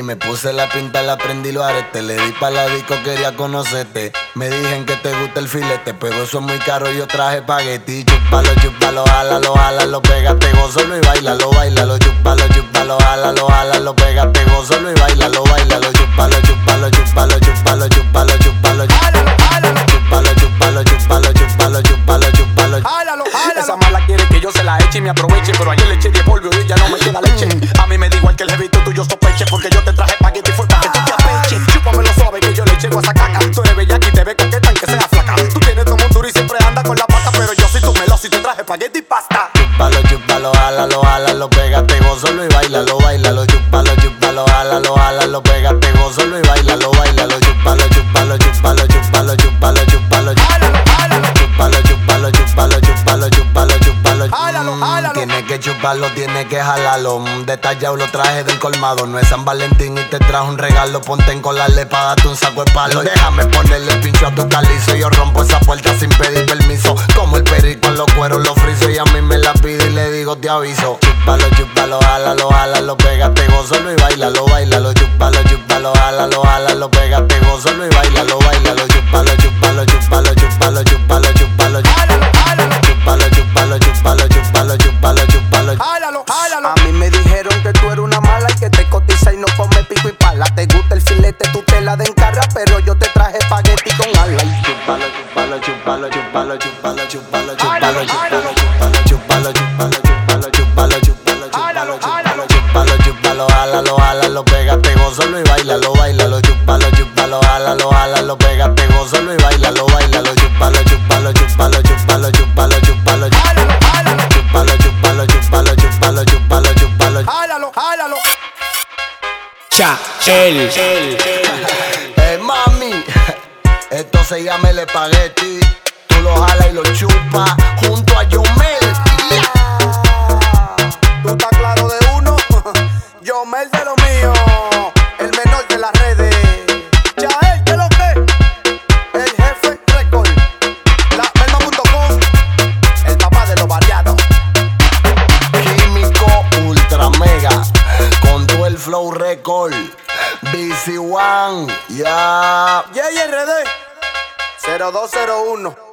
me puse la pinta, la prendí los aretes. Le di pa' la disco, quería conocerte. Me dijen que te gusta el filete, pero eso es muy caro, yo traje espagueti. Chúpalo, chúpalo, jálalo, jálalo, pégate, gózalo y bailalo, bailalo. Chúpalo, chúpalo, jálalo, jálalo, pégate, gózalo y bailalo, bailalo. Chúpalo, chúpalo, chúpalo, chúpalo, chúpalo, chúpalo. Chúpalo, chúpalo, chúpalo, chúpalo, chúpalo, chúpalo. Esa mala quiere que yo se la eche y me aproveche, pero ayer le eché 10 polvo y ya no me queda leche. A mí me da igual que el jevito tuyo sospeche, porque yo te traje espagueti y fue pa' que tú te apeches. Chúpamelo suave que yo le eché a esa caca. Tú eres bellaca y te ves coqueta aunque sea flaca. Tú tienes todo un duro y siempre anda con la pata, pero yo soy tu meloso y te traje espagueti y pasta. Chúpalo, chúpalo, jálalo, jálalo, pégate, gózalo y bailalo, bailalo. Chúpalo, chúpalo, jálalo, jálalo, pégate, gózalo y bailalo, bailalo. Chúpalo, chúpalo, chúpalo, chúpalo, chúpalo, chúpalo. Chúpalo, chúpalo, chúpalo, chúpalo, chúpalo, chúpalo. Tiene que chuparlo, tiene que jalarlo. Detallado lo traje del colmado. No es San Valentín y te trajo un regalo. Ponte en colarle pa' darte un saco de palo. Déjame ponerle el pincho a tu calizo. Yo rompo esa puerta sin pedir permiso. Como el perico en los cueros los friso. Y a mí me la pide y le digo te aviso. Chúpalo, chúpalo, jálalo, jálalo, pégate, gózalo y bailalo, bailalo. Chúpalo, chúpalo, jálalo, jálalo, pégate, gózalo y bailalo, bailalo. Chúpalo, chúpalo, chúpalo, chúpalo, chúpalo, chúpalo. Chúpalo, chúpalo, chúpalo, chúpalo, chúpalo, chúpalo. A mí me dijeron que tú eres una mala y que te cotiza y no come pico y pala. Te gusta el filete, tú te la den carra, pero yo te traje espagueti con ala. Chúpalo, chúpalo, chúpalo, chúpalo, chúpalo, chúpalo, chúpalo, chúpalo, chúpalo, chúpalo, chúpalo, chúpalo, chúpalo, chúpalo, chúpalo, chúpalo, chúpalo, jálalo, jálalo, pégate, gózalo y bailalo, bailalo. Chúpalo, chúpalo, jálalo, jálalo, pégate, gózalo y bailalo, bailalo. Chúpalo, chúpalo, chúpalo, chúpalo, chúpalo, chúpalo. Chúpalo, chúpalo, chúpalo, chúpalo, chúpalo, chúpalo. Mami, esto se llama el espagueti. Tú lo jalas y lo chupas junto a Yomel. Tú estás claro de uno, Yomel de lo mío, el menor de las redes. Chael, ¿qué lo que? El jefe record, la melma.com, el papá de los variados. Químico ultra mega, con todo el flow record. BC One, ya. Yeah, RD 0201.